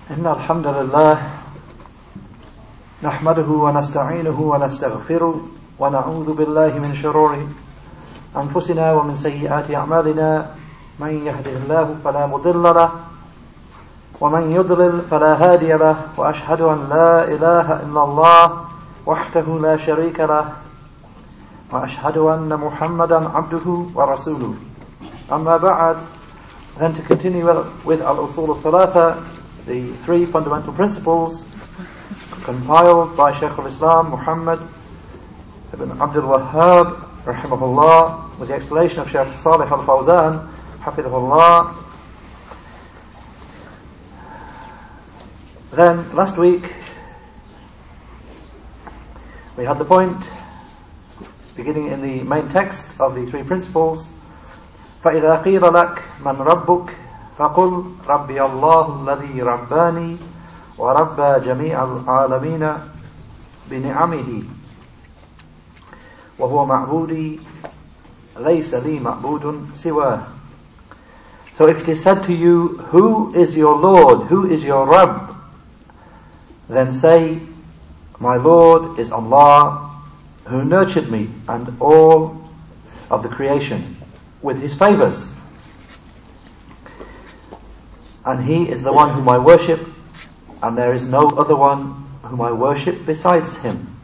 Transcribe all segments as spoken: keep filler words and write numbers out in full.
إن الحمد لله نحمده ونستعينه ونستغفره ونعوذ بالله من شرور أنفسنا ومن سيئات أعمالنا من يهده الله فلا مضل له ومن يضلل فلا هادي له وأشهد أن لا إله إلا الله وحده لا شريك له وأشهد أن محمدا عبده ورسوله. أما بعد, then to continue with Al-Usul Al-Thalatha, the three fundamental principles compiled by Shaykh al-Islam Muhammad ibn Abdul Wahhab rahimahullah, with the explanation of Shaykh Salih al-Fawzan hafidhahullah. Then last week we had the point beginning in the main text of the three principles. فَإِذَا قِيلَ لَكَ مَنْ رَبُّكَ فَقُلْ رَبِّيَ اللَّهُ الَّذِي رَبَّانِي وَرَبَّى جَمِيعَ الْعَالَمِينَ بِنِعَمِهِ وَهُوَ مَعْبُودِي لَيْسَ لِي مَعْبُودٌ سِوَاهُ. So if it is said to you, who is your Lord, who is your Rabb, then say, my Lord is Allah, who nurtured me and all of the creation with His favours, and He is the one whom I worship, and there is no other one whom I worship besides Him.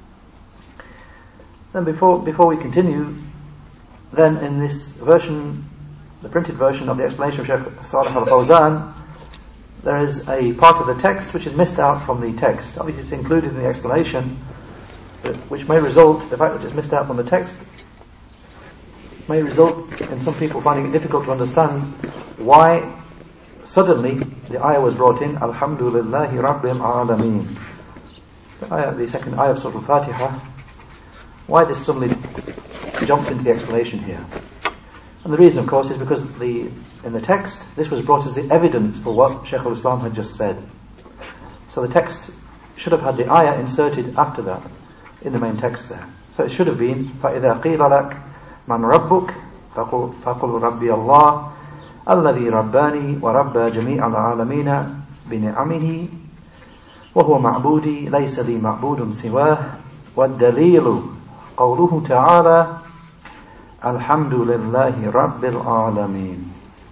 Then before before we continue, then in this version, the printed version of the explanation of Shaykh Salih al-Fawzan, there is a part of the text which is missed out from the text. Obviously it's included in the explanation, but which may result, the fact that it's missed out from the text may result in some people finding it difficult to understand why suddenly the ayah was brought in, Alhamdulillahi Rabbil Alameen. The ayah, the second ayah of Surah Al-Fatiha. Why this suddenly jumped into the explanation here? And the reason, of course, is because the in the text, this was brought as the evidence for what Shaykh al-Islam had just said. So the text should have had the ayah inserted after that, in the main text there. So it should have been, فَإِذَا قِيلَ لَكَ مَنْ رَبُّكَ فَقُلْ رَبِّيَ اللَّهُ الَّذِي رَبَّانِي وَرَبَّى جَمِيعَ الْعَالَمِينَ بِنِعَمِهِ وَهُوَ مَعْبُودِي لَيْسَ لِي مَعْبُودٌ سِوَاهُ وَالدَّلِيلُ قَوْلُهُ تَعَالَى الْحَمْدُ لِلَّهِ رَبِّ الْعَالَمِينَ.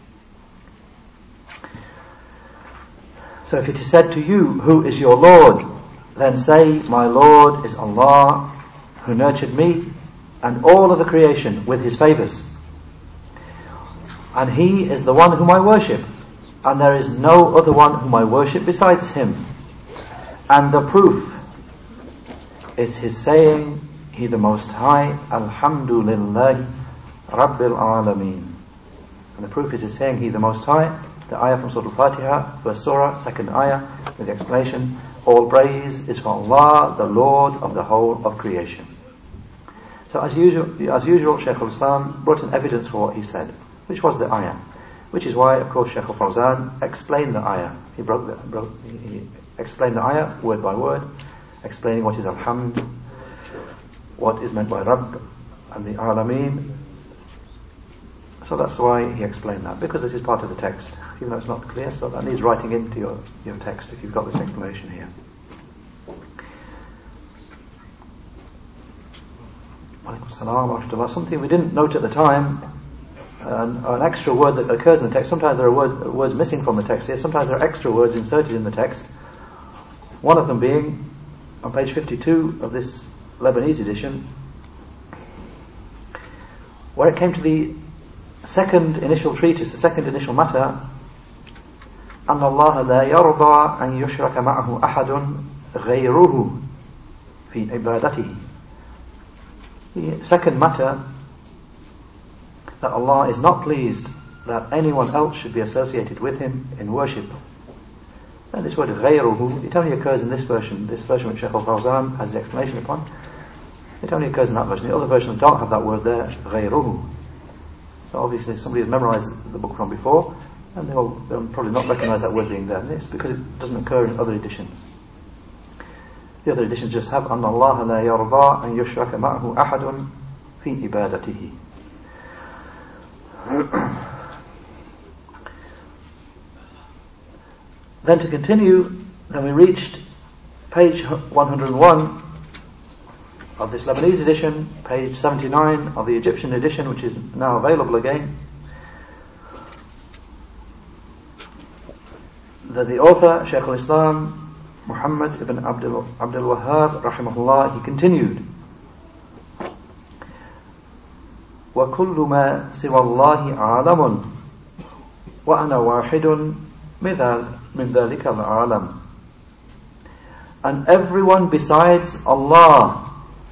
So if it is said to you, who is your Lord, then say, my Lord is Allah, who nurtured me and all of the creation with His favours, and He is the one whom I worship, and there is no other one whom I worship besides Him. And the proof is His saying, He the Most High, Alhamdulillah Rabbil Alameen. And the proof is His saying, He the Most High, the ayah from Surah Al-Fatiha, first surah, second ayah, with the explanation, all praise is for Allah, the Lord of the whole of creation. So as usual, as usual, Shaykh al-Islam brought an evidence for what he said, which was the ayah. Which is why, of course, Shaykh al-Fawzan explained the ayah. He broke the, broke, he explained the ayah word by word, explaining what is Alhamd, what is meant by Rabb, and the Alameen. So that's why he explained that, because this is part of the text, even though it's not clear, so that needs writing into your, your text if you've got this explanation here. Something we didn't note at the time, an, an extra word that occurs in the text. Sometimes there are words, words missing from the text here, sometimes there are extra words inserted in the text. One of them being, on page fifty-two of this Lebanese edition, where it came to the second initial treatise, the second initial matter, أن الله لا يرضى أن يشرك معه أحد غيره في عبادته. The second matter, that Allah is not pleased that anyone else should be associated with Him in worship. And this word غيره, it only occurs in this version, this version which Shaykh al-Fawzan has the explanation upon. It only occurs in that version. The other versions don't have that word there, غيره. So obviously somebody has memorized the book from before, and they'll, they'll probably not recognize that word being there. This because it doesn't occur in other editions. The other editions just have أن الله لا يرضى أن يشرك معه أحد في عبادته. Then to continue, then we reached page one hundred one of this Lebanese edition, page seventy-nine of the Egyptian edition, which is now available again. That the author, Shaykh al-Islam, Muhammad ibn Abdul, Abdul Wahhab, rahimahullah, he continued, وَكُلُّ مَا سِوَى اللَّهِ عَالَمٌ وَأَنَا وَاحِدٌ مِنْ ذَلِكَ الْعَالَمِ. And everyone besides Allah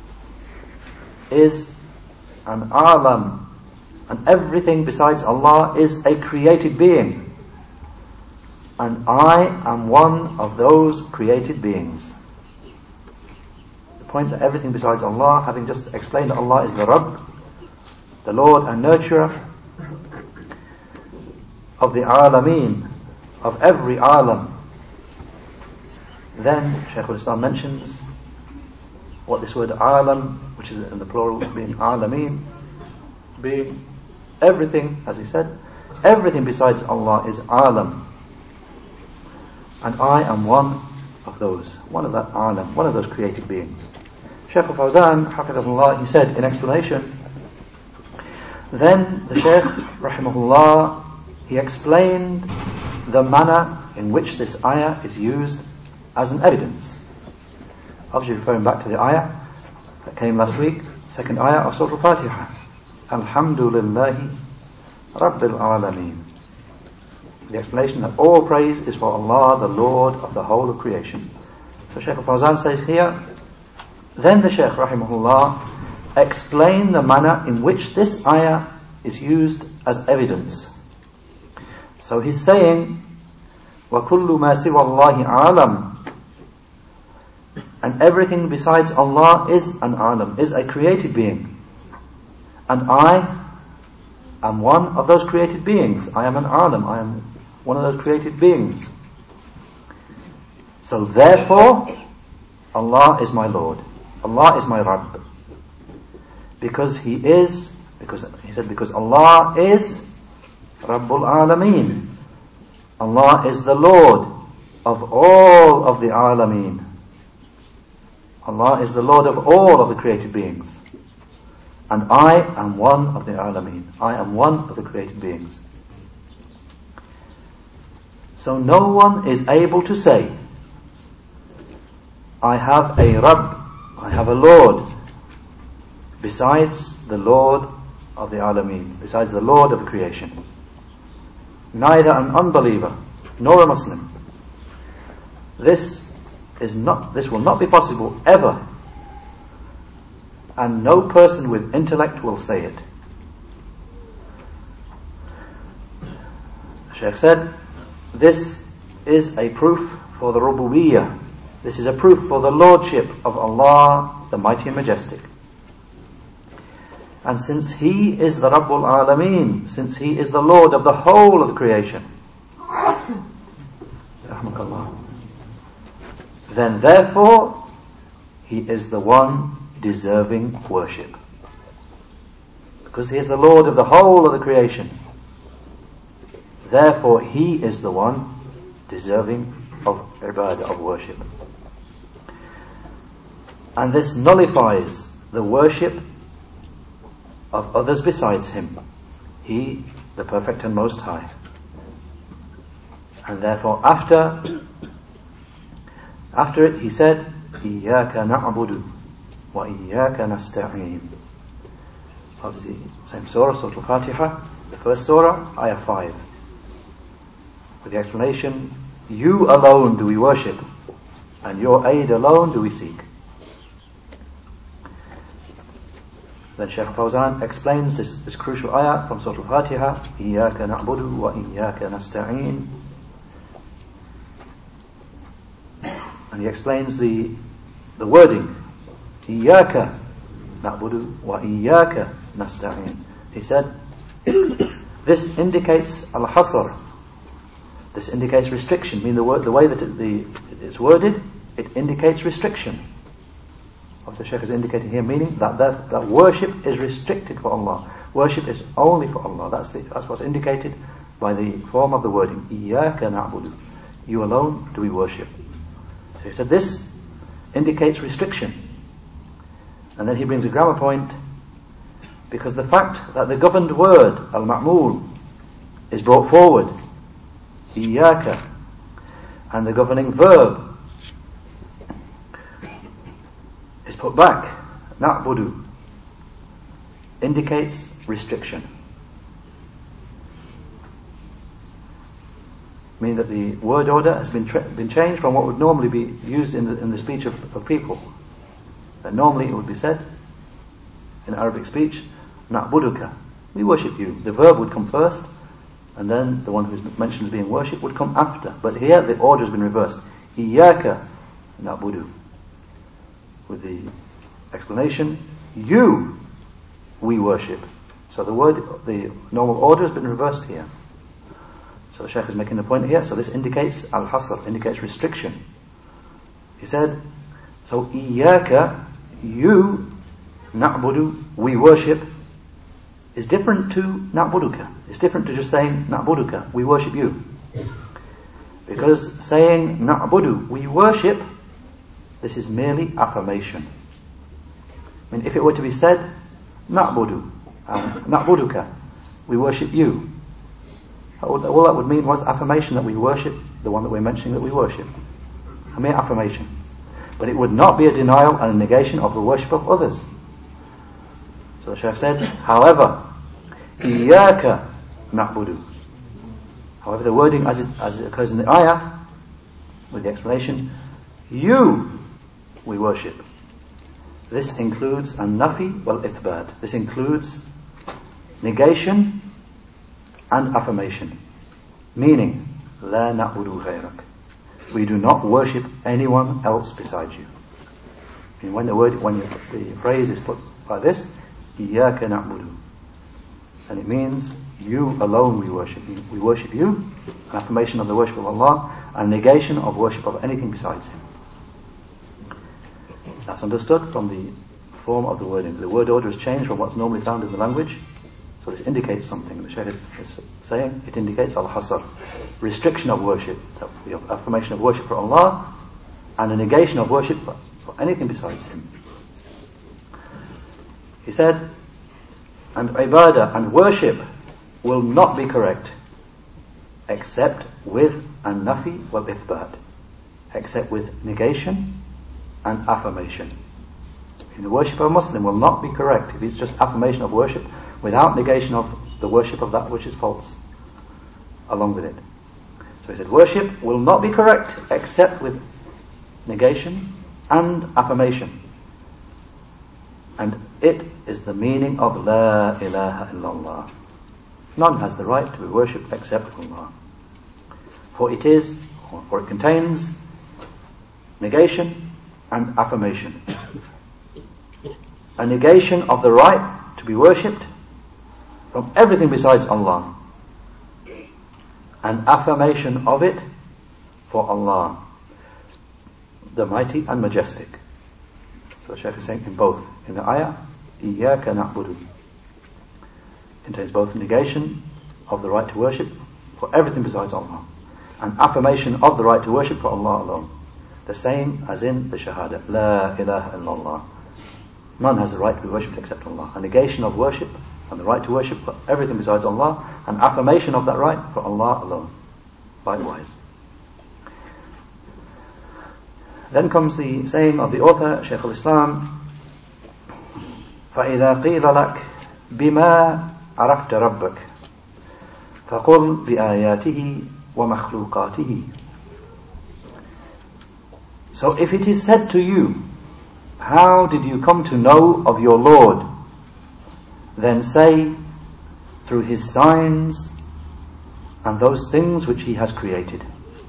is an alam, and everything besides Allah is a created being, and I am one of those created beings. The point that everything besides Allah, having just explained that Allah is the Rabb, the Lord and nurturer of the alameen, of every alam, then Shaykh al-Islam mentions what this word alam, which is in the plural being alameen, being everything, as he said, everything besides Allah is alam, and I am one of those, one of that alam, one of those created beings. Shaykh al-Fawzan, hafidhahullah, he said in explanation, then the Shaykh, rahimahullah, he explained the manner in which this ayah is used as an evidence. Obviously referring back to the ayah that came last week, second ayah of Surah Al-Fatiha, Alhamdulillahi Rabbil Alameen. The explanation that all praise is for Allah, the Lord of the whole of creation. So Shaykh al-Fawzan says here, then the Shaykh, rahimahullah, explain the manner in which this ayah is used as evidence. So he's saying, وَكُلُّ مَا سِوَى اللَّهِ عَالَمٌ, and everything besides Allah is an alam, is a created being, and I am one of those created beings. I am an alam, I am one of those created beings. So therefore Allah is my Lord, Allah is my Rabb, because He is, because He said, because Allah is Rabbul Alameen, Allah is the Lord of all of the Alameen, Allah is the Lord of all of the created beings, and I am one of the Alameen, I am one of the created beings. So no one is able to say, I have a Rabb, I have a Lord, besides the Lord of the Alameen, besides the Lord of the creation. Neither an unbeliever nor a Muslim. This is not, this will not be possible ever, and no person with intellect will say it. The Shaykh said, this is a proof for the rububiyyah. This is a proof for the lordship of Allah, the mighty and majestic. And since He is the Rabbul Alameen, since He is the Lord of the whole of the creation, then therefore He is the one deserving worship. Because He is the Lord of the whole of the creation, therefore He is the one deserving of ibadah, of worship. And this nullifies the worship of others besides Him, He, the perfect and most high. And therefore after after it he said, إِيَّاكَ نَعْبُدُ وَإِيَّاكَ نَسْتَعِينُ. Obviously, same surah, Surah Al-Fatiha, the first surah, ayah five, with the explanation, you alone do we worship, and your aid alone do we seek. Then Shaykh Fawzan explains this, this crucial ayah from Surah Al-Fatiha, إِيَّاكَ نَعْبُدُ وَإِيَّاكَ نَسْتَعِينُ. And he explains the the wording, إِيَّاكَ نَعْبُدُ وَإِيَّاكَ نَسْتَعِينُ. He said, this indicates al-hasr, this indicates restriction, meaning the, word, the way that it, the, it's worded, it indicates restriction. What the Shaykh is indicating here, meaning that, that that worship is restricted for Allah. Worship is only for Allah. That's the, that's what's indicated by the form of the wording, إِيَّاكَ نَعْبُدُ. you alone do we worship. So he said this indicates restriction. And then he brings a grammar point, because the fact that the governed word, al-ma'mul, is brought forward, iyyaka, and the governing verb is put back, na'budu, indicates restriction. Meaning that the word order has been tra- been changed from what would normally be used in the, in the speech of, of people. That normally it would be said in Arabic speech, na'buduka, we worship you. The verb would come first, and then the one who's mentioned as being worshipped would come after. But here the order has been reversed. Iyyaka na'budu. With the explanation, you we worship. So the word, the normal order has been reversed here. So the Shaykh is making the point here. So this indicates al-hasr, indicates restriction. He said, so iyyaka, you, na'budu, we worship, is different to na'buduka. It's different to just saying na'buduka, we worship you. Because saying na'budu, we worship, this is merely affirmation. I mean, if it were to be said, na'budu, um, na'buduka, we worship you, all that would mean was affirmation that we worship the one that we're mentioning that we worship. A mere affirmation. But it would not be a denial and a negation of the worship of others. So the Shaykh said, however, iyyaka na'budu. However, the wording as it, as it occurs in the ayah, with the explanation, you we worship. This includes an-nafi wal-ithbat. This includes negation and affirmation. Meaning, la na'budu ghayrak. We do not worship anyone else besides you. And when the word, when the phrase is put like this, iyyaka na'budu, and it means you alone we worship. We worship you, an affirmation of the worship of Allah, and negation of worship of anything besides Him. That's understood from the form of the wording. The word order is changed from what's normally found in the language. So this indicates something. The Shaykh is saying it indicates al-hasr, restriction of worship, the affirmation of worship for Allah, and a negation of worship for, for anything besides Him. He said, and ibadah and worship will not be correct except with an-nafi wal-ithbat, except with negation and affirmation. And the worship of a Muslim will not be correct if it's just affirmation of worship without negation of the worship of that which is false along with it. So he said, worship will not be correct except with negation and affirmation. And it is the meaning of La ilaha illallah. None has the right to be worshipped except Allah. For it is, or it contains negation and affirmation. A negation of the right to be worshipped from everything besides Allah, an affirmation of it for Allah, the mighty and majestic. So the Shaykh is saying in both. In the ayah, iyyaka na'budu, contains both negation of the right to worship for everything besides Allah, and affirmation of the right to worship for Allah alone. The same as in the Shahada, La ilaha illallah. None has the right to be worshipped except Allah. A negation of worship and the right to worship for everything besides Allah, and affirmation of that right for Allah alone. Likewise. Then comes the saying of the author, Shaykh al-Islam, فَإِذَا قِيلَ لَكَ بِمَا عَرَفْتَ رَبَّكَ فَقُلْ بِآيَاتِهِ وَمَخْلُوقَاتِهِ. So if it is said to you, how did you come to know of your Lord? Then say, through His signs and those things which He has created.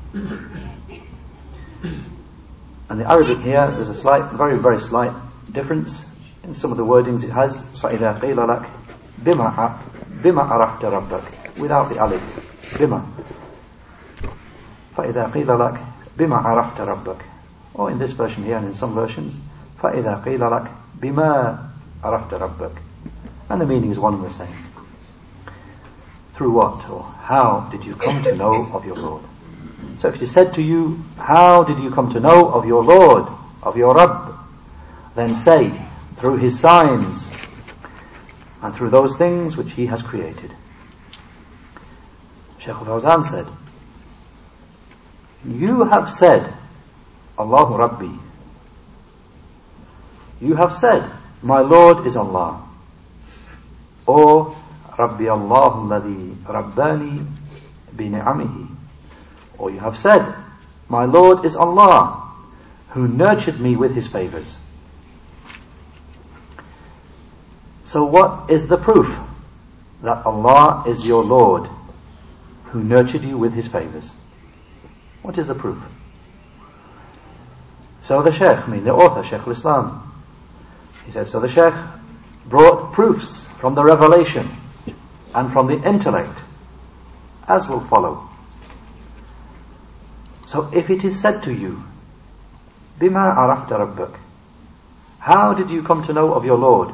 And the Arabic here, there's a slight, very, very slight difference in some of the wordings it has. فَإِذَا قِيلَ لَكَ بِمَا بِمَا عَرَفْتَ رَبَّكَ, without the alif. بِمَا. فَإِذَا قِيلَ لَكَ بِمَا عَرَفْتَ رَبَّكَ. Or in this version here and in some versions, فَإِذَا قِيلَ لَكَ بِمَا عَرَفْتَ رَبَّكَ. And the meaning is one and the same. Through what or how did you come to know of your Lord? So if it is said to you, how did you come to know of your Lord, of your Rabb? Then say, through His signs, and through those things which He has created. Shaykh al-Fawzan said, you have said, Allahu Rabbi. You have said, my Lord is Allah. Or, Rabbi Allahu alladhi Rabbani bi-ni'amihi. Or you have said, my Lord is Allah, who nurtured me with His favours. So what is the proof that Allah is your Lord, who nurtured you with His favours? What is the proof? So the Shaykh, I mean the author, Shaykh al-Islam, he said, so the Shaykh brought proofs from the revelation and from the intellect, as will follow. So if it is said to you, Bima arafta rabbak, how did you come to know of your Lord?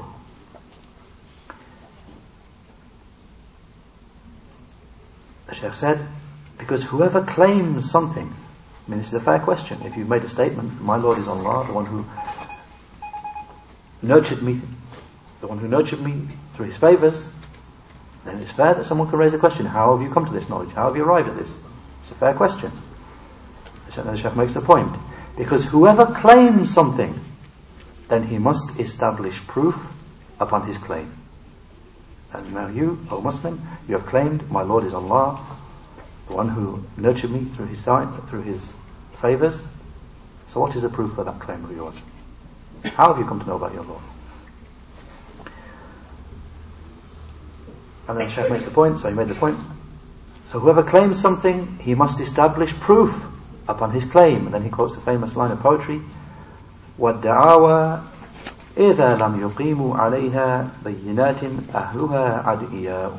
The Shaykh said, because whoever claims something, I mean this is a fair question, if you've made a statement, my Lord is Allah, the one who nurtured me, the one who nurtured me through His favours, then it's fair that someone can raise a question, how have you come to this knowledge? How have you arrived at this? It's a fair question. The Shaykh makes the point, because whoever claims something, then he must establish proof upon his claim. And now you, O Muslim, you have claimed, my Lord is Allah, the one who nurtured me through His through His favours. So what is the proof for that claim of yours? How have you come to know about your Lord? And then Shaykh makes the point, so he made the point. So whoever claims something, he must establish proof upon his claim. And then he quotes the famous line of poetry, وَالدَّعَاوَى إِذَا لَمْ يُقِيمُوا عَلَيْهَا بَيِّنَاتٍ أَهْلُهَا عَدْئِيَاءُ.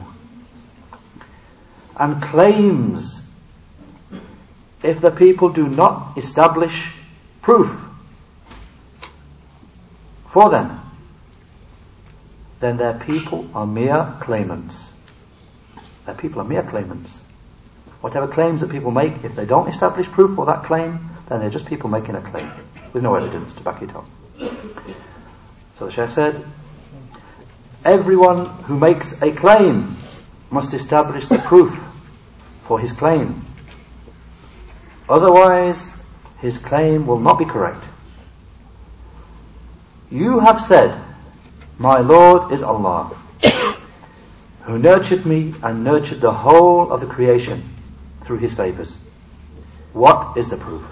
And claims, if the people do not establish proof for them, then their people are mere claimants. Their people are mere claimants. Whatever claims that people make, if they don't establish proof for that claim, then they're just people making a claim with no evidence to back it up. So the Shaykh said, everyone who makes a claim must establish the proof for his claim. Otherwise, his claim will not be correct. You have said, my Lord is Allah, who nurtured me and nurtured the whole of the creation through His favours. What is the proof?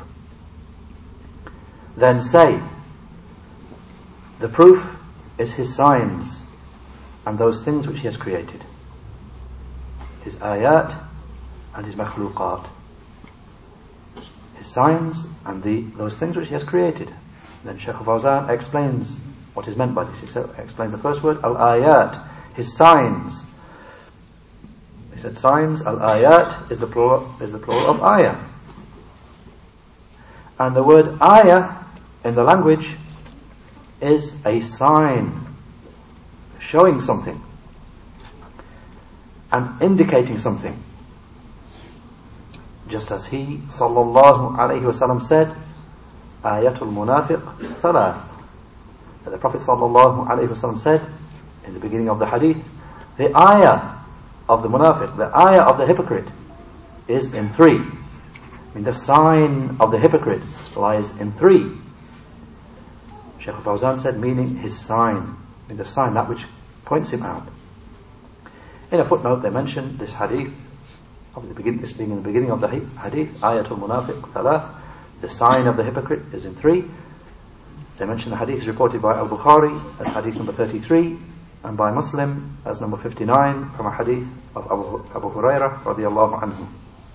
Then say, the proof is His signs and those things which He has created, His ayat and His makhluqat, His signs and the those things which He has created. Then Shaykh al-Fawzan explains what is meant by this. He sa- explains the first word, al-ayat, His signs. He said signs, al-ayat is the plural, is the plural of ayah. And the word ayah in the language is a sign, showing something and indicating something. Just as he, sallallahu alayhi wasallam, said, ayatul munafiq thalath. The Prophet sallallahu alayhi wasallam said in the beginning of the hadith, the ayah of the munafiq, the ayah of the hypocrite, is in three. I mean, the sign of the hypocrite lies in three. Shaykh al-Fawzan said, meaning his sign, I mean the sign, that which points him out. In a footnote they mention this hadith, of the begin, this being in the beginning of the hadith, ayatul munafiq thalath, the sign of the hypocrite is in three. They mention the hadith is reported by Al-Bukhari as hadith number thirty-three, and by Muslim as number fifty-nine, from a hadith of Abu, Abu Hurairah radiyallahu anhu.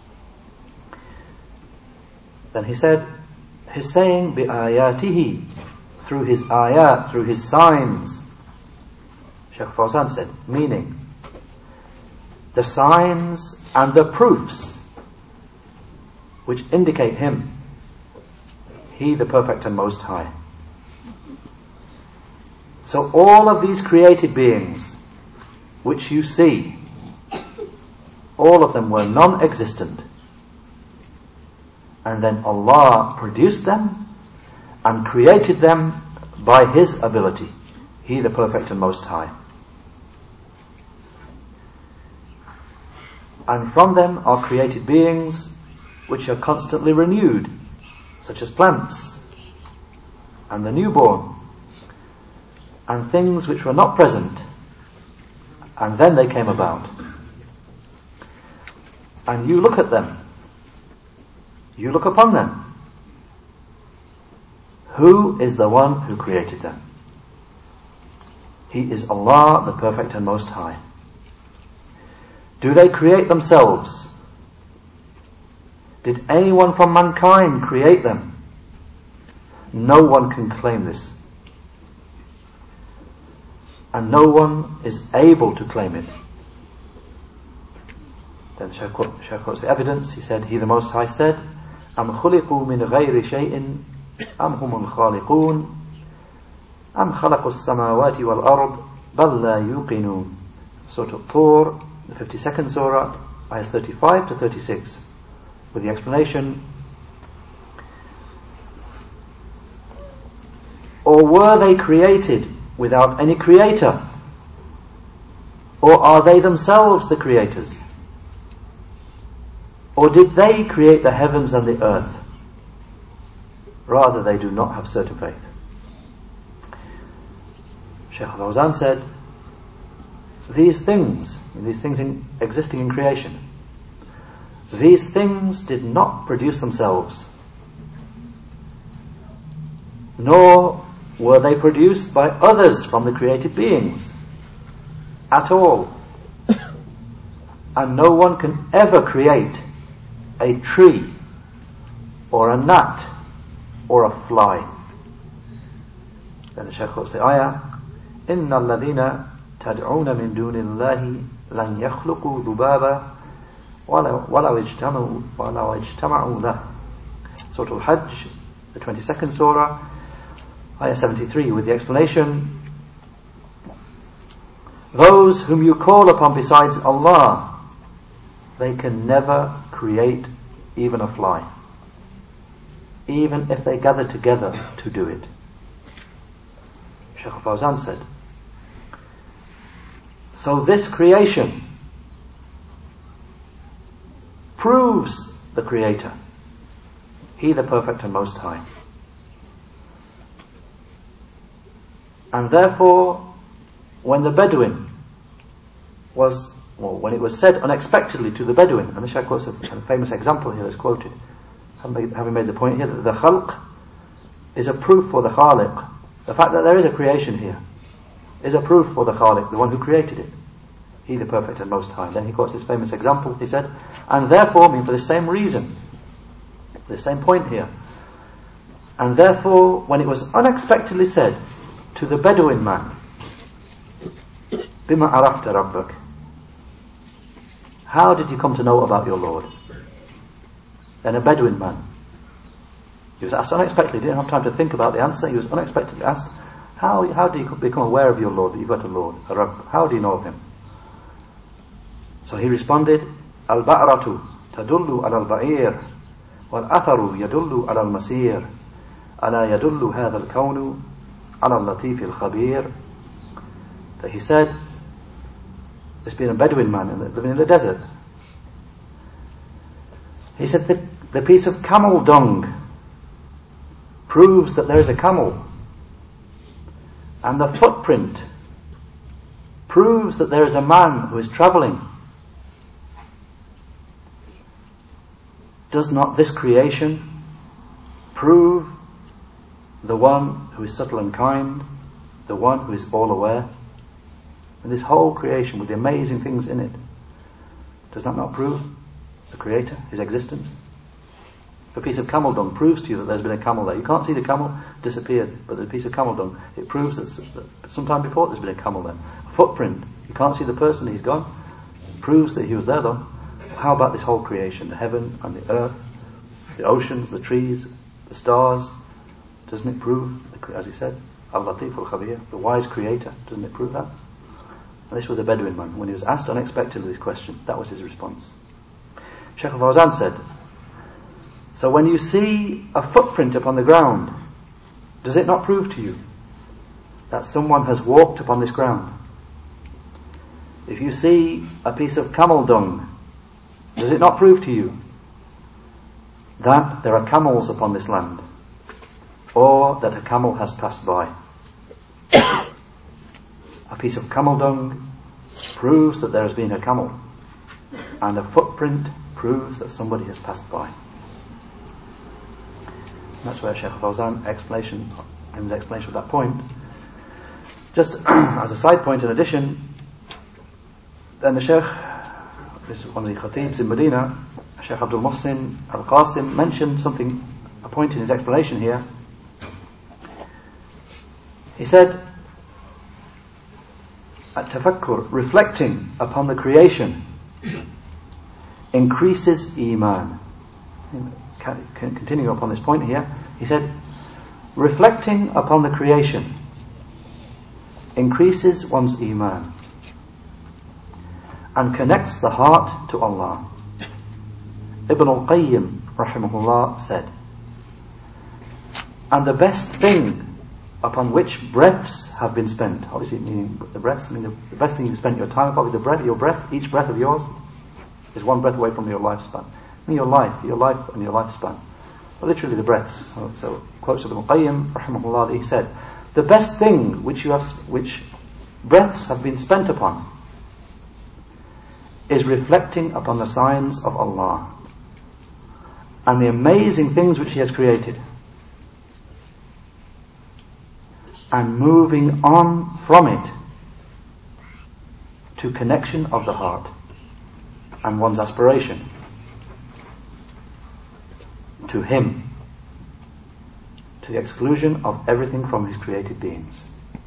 Then he said, his saying, bi-ayatihi, through his ayat, through his signs. Shaykh Fawzan said, meaning, the signs and the proofs which indicate him, he the perfect and most high. So all of these created beings which you see, all of them were non-existent and then Allah produced them and created them by His ability. He the Perfect and Most High. And from them are created beings which are constantly renewed, such as plants and the newborn, and things which were not present, and then they came about. And you look at them, you look upon them. Who is the one who created them? He is Allah, the Perfect and Most High. Do they create themselves? Did anyone from mankind create them? No one can claim this. And no one is able to claim it. Then Shaykh quotes the evidence. He said, He the Most High said, أَمْ خُلِقُوا مِنْ غَيْرِ شَيْءٍ أَمْ هُمُ الْخَالِقُونَ أَمْ خَلَقُوا السَّمَاوَاتِ وَالْأَرْضِ بَلْ لَا يُوقِنُونَ. Surah At-Tur, the fifty-second surah, ayahs thirty-five to thirty-six, with the explanation. Or were they created without any creator? Or are they themselves the creators? Or did they create the heavens and the earth? Rather, they do not have certain faith. Shaykh Al-Fawzan said, these things, these things in, existing in creation, these things did not produce themselves, nor were they produced by others from the created beings at all. And no one can ever create a tree or a gnat or a fly. Then the Shaykh quotes the ayah, إِنَّ الَّذِينَ تَدْعُونَ مِن دُونِ اللَّهِ لَن يَخْلُقُوا ذُبَابًا وَلَوْ اجْتَمَعُوا وَلَوْ اجْتَمَعُوا لَهُ. Surah Al-Hajj, the twenty-second surah, ayah seventy-three, with the explanation, those whom you call upon besides Allah, they can never create even a fly, even if they gather together to do it. Shaykh Fawzan said, so this creation proves the Creator, He the Perfect and Most High. And therefore, when the Bedouin was, well, when it was said unexpectedly to the Bedouin, and the Shaykh quotes a, a famous example here that's quoted, having made the point here that the khalq is a proof for the Khaliq. The fact that there is a creation here is a proof for the Khaliq, the one who created it, He the Perfect and Most High. Then he quotes this famous example. He said, and therefore, I mean for the same reason, the same point here, and therefore, when it was unexpectedly said to the Bedouin man, Bima arafta rabbak, how did you come to know about your Lord? Then a Bedouin man, he was asked unexpectedly, he didn't have time to think about the answer, he was unexpectedly asked, how, how do you become aware of your Lord, that you've got a Lord, a Rabb? How do you know of Him? So he responded, Al-ba'ratu tadullu ala al-ba'ir, wal-atharu yadullu ala al-masir, ala yadullu hadha al-kawnu ala al-latif al-khabir. That he said, this being a Bedouin man living in the desert, he said that the piece of camel dung proves that there is a camel, and the footprint proves that there is a man who is travelling. Does not this creation prove the one who is subtle and kind, the one who is all aware? And this whole creation with the amazing things in it, does that not prove the Creator, His existence? If a piece of camel dung proves to you that there's been a camel there, you can't see the camel disappeared, but there's a piece of camel dung, it proves that, that sometime before there's been a camel there. A footprint, you can't see the person, he's gone, it proves that he was there though. How about this whole creation, the heaven and the earth, the oceans, the trees, the stars? Doesn't it prove, as he said, Al-Latif al-Khabir, the wise Creator? Doesn't it prove that? And this was a Bedouin man. When he was asked unexpectedly this question, that was his response. Shaykh Al-Fawzan said, So when you see a footprint upon the ground, does it not prove to you that someone has walked upon this ground? If you see a piece of camel dung, does it not prove to you that there are camels upon this land, or that a camel has passed by? A piece of camel dung proves that there has been a camel, and a footprint proves that somebody has passed by. And that's where Shaykh Fawzan explanation, in his explanation of that point, just as a side point in addition, then the Shaykh, this is one of the Khatibs in Medina, Shaykh Abdul Muhsin Al-Qasim, mentioned something, a point in his explanation here. He said, at-tafakkur, reflecting upon the creation, increases iman. Continuing upon this point here, he said, reflecting upon the creation increases one's iman and connects the heart to Allah. Ibn al-Qayyim rahimahullah said, and the best thing upon which breaths have been spent, obviously meaning the breaths, I mean the, the best thing you've spent your time, probably the breath, your breath, each breath of yours is one breath away from your lifespan. I mean your life, your life and your lifespan. But literally the breaths. So quotes of Ibn al-Qayyim rahimahullah, he said, the best thing which you have, which breaths have been spent upon is reflecting upon the signs of Allah and the amazing things which He has created, and moving on from it to connection of the heart and one's aspiration to Him, to the exclusion of everything from His created beings.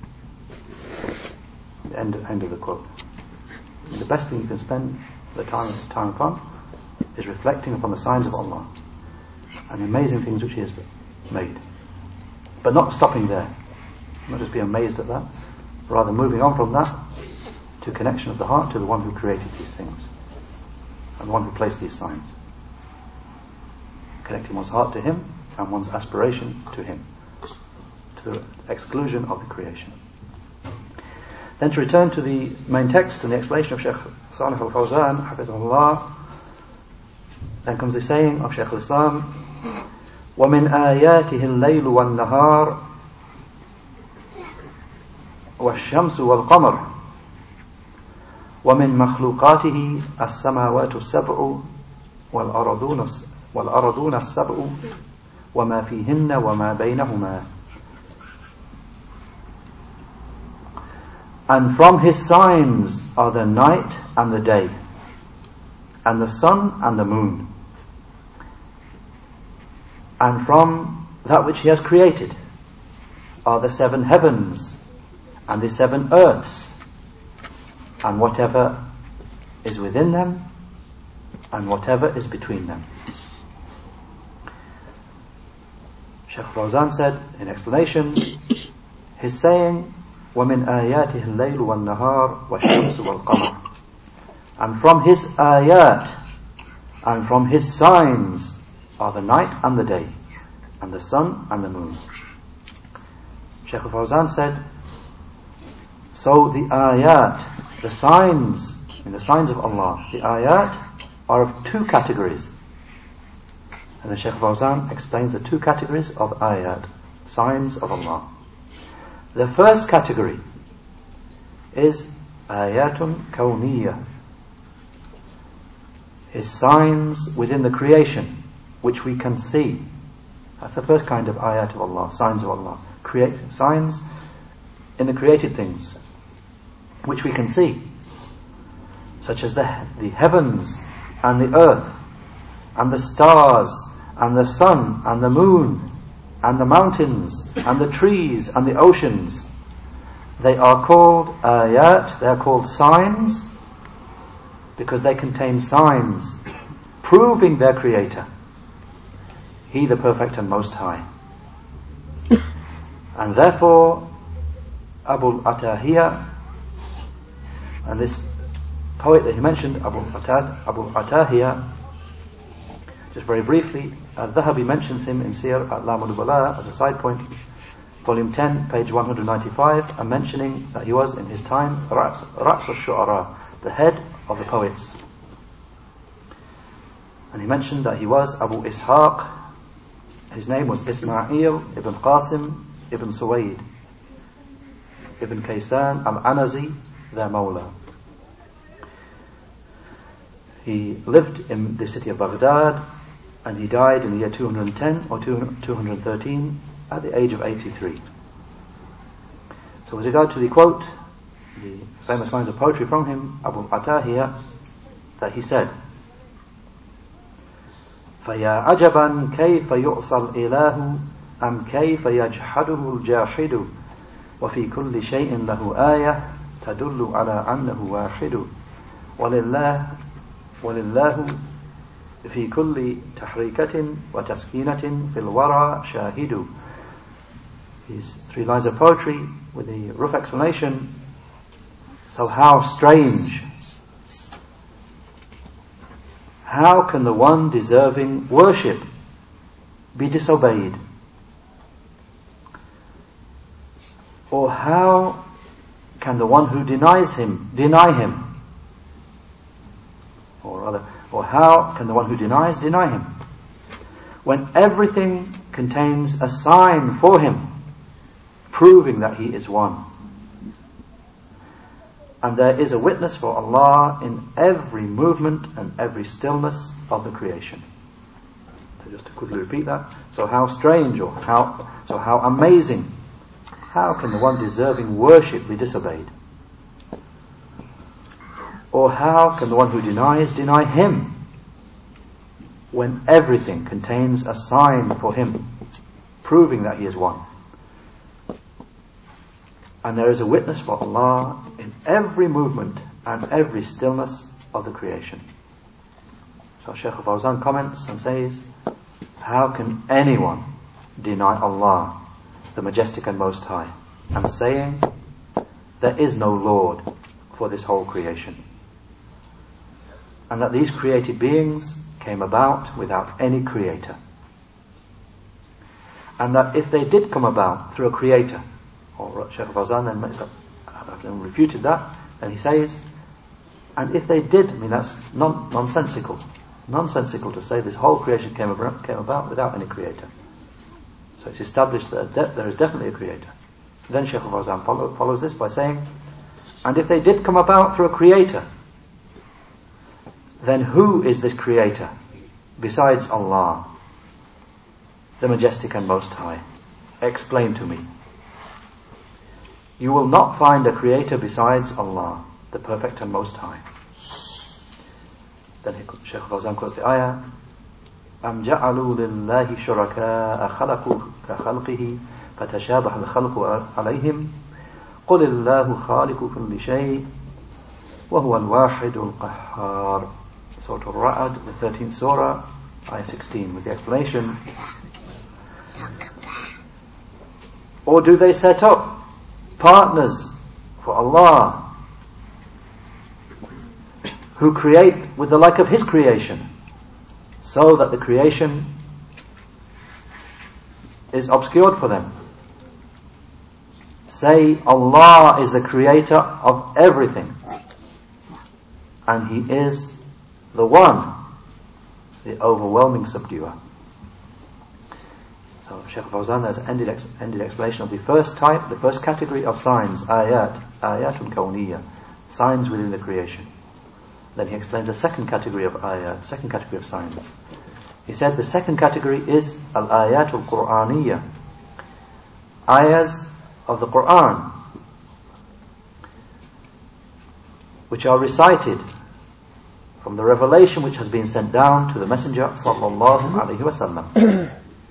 The end, end of the quote. And the best thing you can spend the time, time upon is reflecting upon the signs of Allah and the amazing things which He has made. But not stopping there. Not just be amazed at that, rather moving on from that to connection of the heart to the one who created these things and the one who placed these signs. Connecting one's heart to Him and one's aspiration to Him, to the exclusion of the creation. Then to return to the main text and the explanation of Shaykh Salih al-Fawzan, hafidhahullah, then comes the saying of Shaykh al-Islam, وَمِنْ آيَاتِهِ اللَّيْلُ وَالنَّهَارُ والشمس والقمر ومن مخلوقاته السماوات السبع والأرضون والأرضون السبع وما فيهن وما بينهما. And from His signs are the night and the day, and the sun and the moon, and from that which He has created are the seven heavens and the seven earths, and whatever is within them, and whatever is between them. Shaykh Fawzan said in explanation, his saying, وَمِنْ آيَاتِهِ اللَّيْلُ وَالنَّهَارُ وَالشَّمْسُ وَالْقَمَرُ, and from His ayat and from His signs are the night and the day, and the sun and the moon. Shaykh Fawzan said, so the ayat, the signs, and the signs of Allah, the ayat are of two categories. And the Shaykh Fawzan explains the two categories of ayat, signs of Allah. The first category is ayatun kawniyah, is signs within the creation which we can see. That's the first kind of ayat of Allah, signs of Allah. Create signs in the created things which we can see, such as the, the heavens and the earth and the stars and the sun and the moon and the mountains and the trees and the oceans. They are called ayat, they are called signs, because they contain signs proving their creator, He the perfect and most high. And therefore Abu Atahiyah, and this poet that he mentioned, Abu Atad, Abu Atahiyah, Just very briefly, Al-Dhahabi mentions him in Siyar A'lam al-Nubala as a side point, volume ten, page one hundred ninety-five, and mentioning that he was in his time Ra's al-Shu'ara, the head of the poets. And he mentioned that he was Abu Ishaq. His name was Ismail ibn Qasim ibn Suwaid ibn Kaysan al-Anazi, their Mawla. He lived in the city of Baghdad, and he died in the year two hundred ten or two hundred thirteen at the age of eighty-three. So with regard to the quote, the famous lines of poetry from him, Abu Atahiyah, that he said, فَيَا عَجَبًا كَيْفَ يُعْصَى الْإِلَهُ أَمْ كَيْفَ يَجْحَدُهُ الْجَاحِدُ وَفِي كُلِّ شَيْءٍ لَهُ آيَةٌ تَدُلُّ عَلَى أَنَّهُ وَاحِدٌ وَلِلَّهِ وَلِلَّهُ في كل تحريكة وتسكينة في الورى شاهد. These three lines of poetry with the rough explanation. So how strange, how can the one deserving worship be disobeyed? Or how can the one who denies him deny him? Or rather, or how can the one who denies deny him? When everything contains a sign for him, proving that he is one. And there is a witness for Allah in every movement and every stillness of the creation. So just to quickly repeat that. So how strange, or how, so how amazing. How can the one deserving worship be disobeyed? Or how can the one who denies deny him, when everything contains a sign for him, proving that he is one? And there is a witness for Allah in every movement and every stillness of the creation. So Shaykh al-Fawzan comments and says, how can anyone deny Allah, the Majestic and Most High, and saying, there is no Lord for this whole creation, and that these created beings came about without any creator, and that if they did come about through a creator, or Shaykh al-Fawzan then makes up, then refuted that, and he says, and if they did, I mean that's non, nonsensical, nonsensical to say this whole creation came about, came about without any creator. So it's established that de- there is definitely a creator. Then Shaykh al-Fawzan follow, follows this by saying, and if they did come about through a creator, then who is this creator besides Allah, the Majestic and Most High? Explain to me. You will not find a creator besides Allah, the Perfect and Most High. Then Shaykh Fawzan quotes the ayah, أَمْ جَعَلُوا لِلَّهِ شُرَكَاءَ خَلَقُوا كَخَلْقِهِ فَتَشَابَهَ الْخَلْقُ عَلَيْهِمْ قُلِ اللَّهُ خَالِقُ كُلِّ شَيْءٍ وَهُوَ الْوَاحِدُ الْقَهَّارُ. Surah Al-Ra'd, the thirteenth surah, ayah sixteen, with the explanation. Or do they set up partners for Allah who create with the like of His creation, so that the creation is obscured for them? Say, Allah is the creator of everything, and He is the one, the overwhelming subduer. So Shaykh Fawzan has ended, ex- ended explanation of the first type, the first category of signs, ayat, ayatul kawniyya, signs within the creation. Then he explains the second category of ayat, second category of signs. He said the second category is al-ayatul Qur'aniyya, ayahs of the Qur'an, which are recited from the revelation which has been sent down to the Messenger sallallahu alaihi wasallam.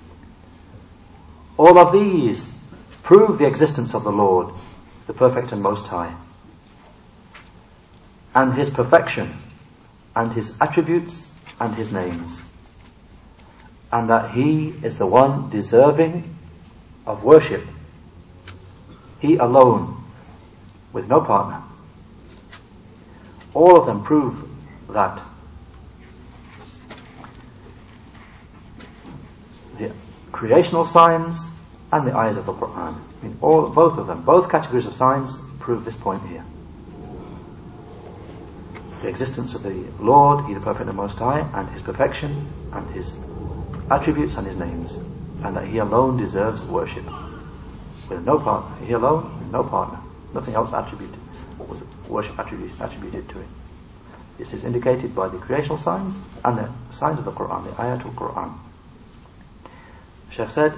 All of these prove the existence of the Lord, the Perfect and Most High, and His perfection, and His attributes, and His names, and that He is the one deserving of worship, He alone, with no partner. All of them prove that. the creational signs and the ayahs of the Quran. I mean, all, both of them, both categories of signs prove this point here. The existence of the Lord, He the Perfect and Most High, and His perfection, and His attributes and His names, and that He alone deserves worship, with no partner. He alone, with no partner, nothing else attributed, worship attributed, attributed to it. This is indicated by the creational signs and the signs of the Quran, the Ayatul Quran. Shaykh said,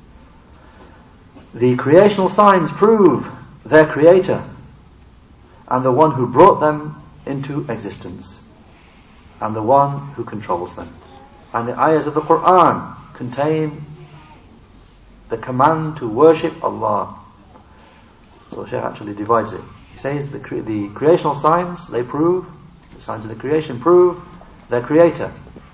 the creational signs prove their creator and the one who brought them into existence and the one who controls them. And the ayahs of the Quran contain the command to worship Allah. So Shaykh actually divides it. He says the, cre- the creational signs, they prove, the signs of the creation prove their creator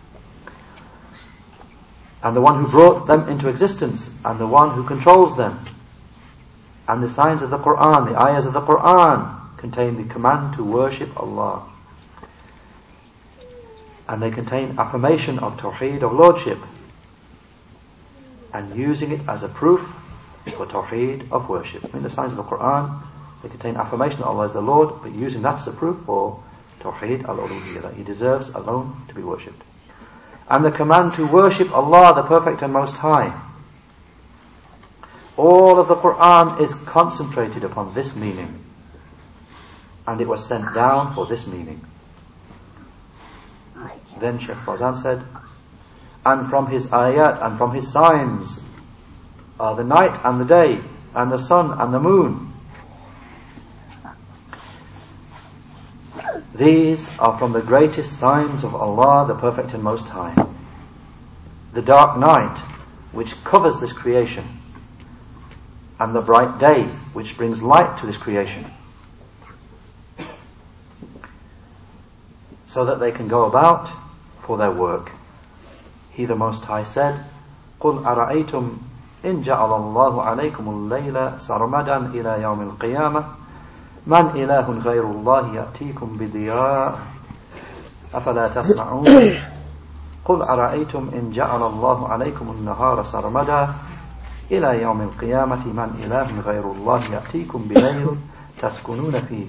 and the one who brought them into existence and the one who controls them. And the signs of the Quran, the ayahs of the Quran, contain the command to worship Allah. And they contain affirmation of Tawheed, of Lordship, and using it as a proof for Tawheed of worship. I mean, the signs of the Quran, they contain affirmation that Allah is the Lord, but using that as a proof for Tawheed al-Uluhiyyah, that He deserves alone to be worshipped. And the command to worship Allah, the Perfect and Most High. All of the Quran is concentrated upon this meaning, and it was sent down for this meaning. Then Shaykh Fawzan said, and from His ayat and from His signs are the night and the day, and the sun and the moon. These are from the greatest signs of Allah, the Perfect and Most High. The dark night, which covers this creation, and the bright day, which brings light to this creation, so that they can go about for their work. He the Most High said, قُلْ أَرَأَيْتُمْ إِنْ جَعَلَ اللَّهُ عَلَيْكُمُ اللَّيْلَ سَرْمَدًا إِلَى يَوْمِ الْقِيَامَةِ مَنْ إِلَهٌ غَيْرُ اللَّهِ يَأْتِيكُمْ بِضِيَاءٍ أَفَلَا تَسْمَعُونَ قُلْ أَرَأَيْتُمْ إِنْ جَعَلَ اللَّهُ عَلَيْكُمُ النَّهَارَ سَرْمَدًا إِلَى يَوْمِ الْقِيَامَةِ مَنْ إِلَهٌ غَيْرُ اللَّهِ يَأْتِيكُمْ بِلَيْلٍ تَسْكُنُونَ فِيهِ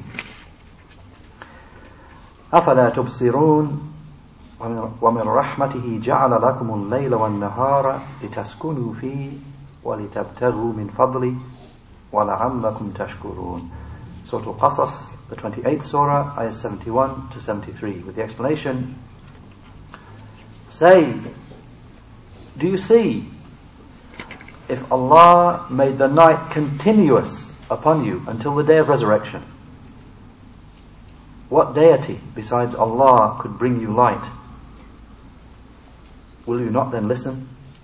أَفَلَا تُبْصِرُونَ وَمِنْ رَحْمَتِهِ جَعَلَ لَكُمُ اللَّيْلَ وَالنَّهَارَ لِتَسْكُنُوا فِيهِ وَلِتَبْتَغُوا مِنْ فَضْلِهِ وَلَعَلَّكُمْ تَشْكُرُونَ. Surah Al-Qasas, the twenty-eighth surah, ayahs seventy-one to seventy-three, with the explanation. Say, do you see if Allah made the night continuous upon you until the day of resurrection? What deity besides Allah could bring you light? Will you not then listen?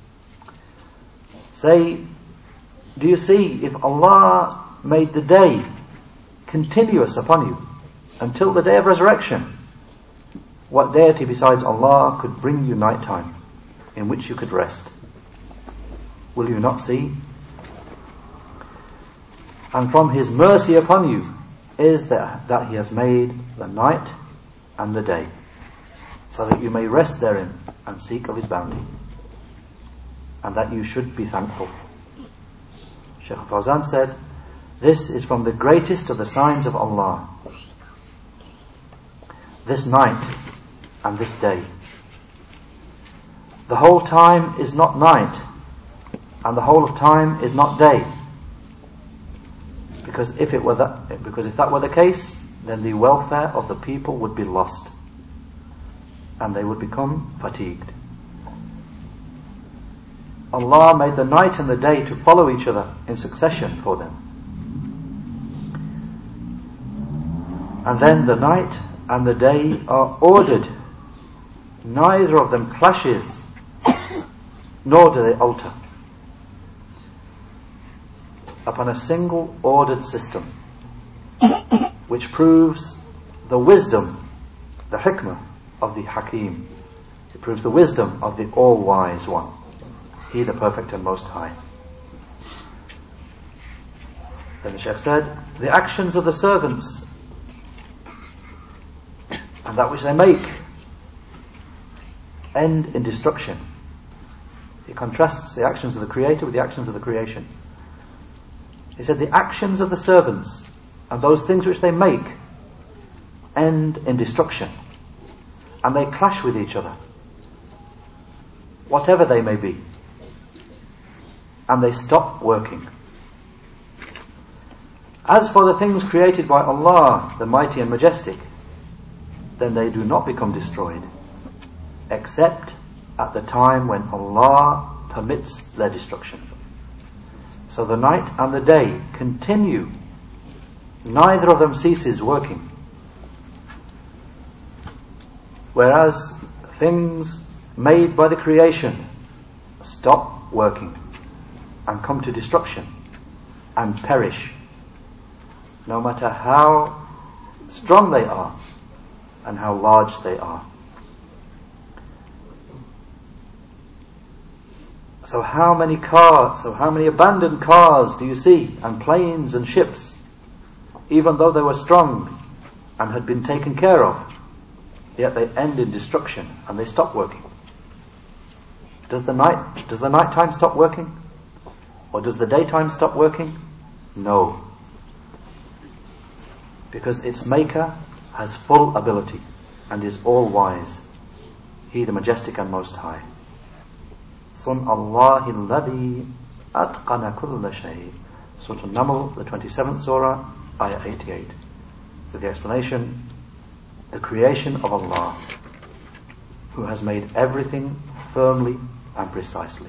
Say, do you see if Allah made the day continuous upon you until the day of resurrection? What deity besides Allah could bring you nighttime in which you could rest? Will you not see? And from His mercy upon you is that, that He has made the night and the day, so that you may rest therein and seek of His bounty, and that you should be thankful. Shaykh Fawzan said, this is from the greatest of the signs of Allah, this night and this day. The whole time is not night, and the whole of time is not day. Because if it were that, because if that were the case, then the welfare of the people would be lost, and they would become fatigued. Allah made the night and the day to follow each other in succession for them. And then the night and the day are ordered. Neither of them clashes, nor do they alter, upon a single ordered system, which proves the wisdom, the hikmah of the Hakim. It proves the wisdom of the all-wise one, He the Perfect and Most High. Then the Shaykh said, the actions of the servants and that which they make end in destruction. it contrasts the actions of the Creator with the actions of the creation. He said the actions of the servants and those things which they make end in destruction, and they clash with each other, whatever they may be, and they stop working. As for the things created by Allah, the Mighty and Majestic, then they do not become destroyed, except at the time when Allah permits their destruction. So the night and the day continue, neither of them ceases working. Whereas things made by the creation stop working and come to destruction and perish, no matter how strong they are and how large they are. So how many cars, so how many abandoned cars do you see, and planes and ships, even though they were strong and had been taken care of, yet they end in destruction and they stop working. Does the night, does the night time stop working? Or does the daytime stop working? No. Because its maker has full ability and is all wise. He the Majestic and Most High. Sun Allahi alladhi atqana kulla shay. Surah An-Naml, the twenty-seventh surah, ayah eighty-eight. With the explanation, the creation of Allah, who has made everything firmly and precisely.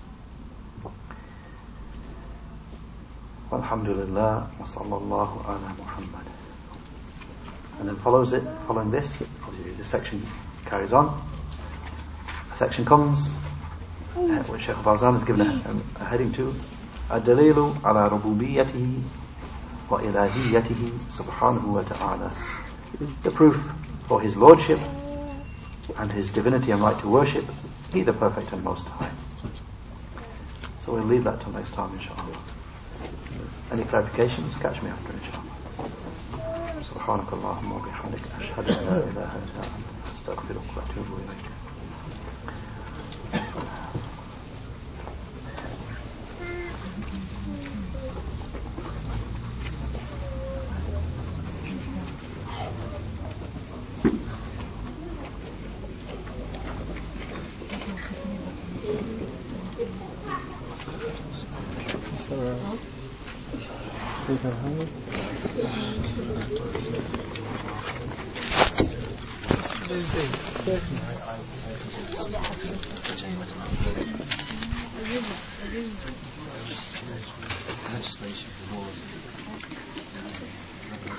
Alhamdulillah wa sallallahu ala Muhammad. And then follows it, following this, obviously the section carries on. A section comes, uh, which Shaykh Fawzan has given a, a heading to, Ad-Dalilu ala rububiyyatihi wa ilahiyyatihi subhanahu wa ta'ala. The proof for his lordship and his divinity and right to worship, he the perfect and most high. So we'll leave that till next time, inshallah. Any clarifications? Catch me after, inshallah. سبحانك اللهم وبحمدك أشهد أن لا إله إلا أنت أستغفرك وأتوب إليك. Legislation for laws.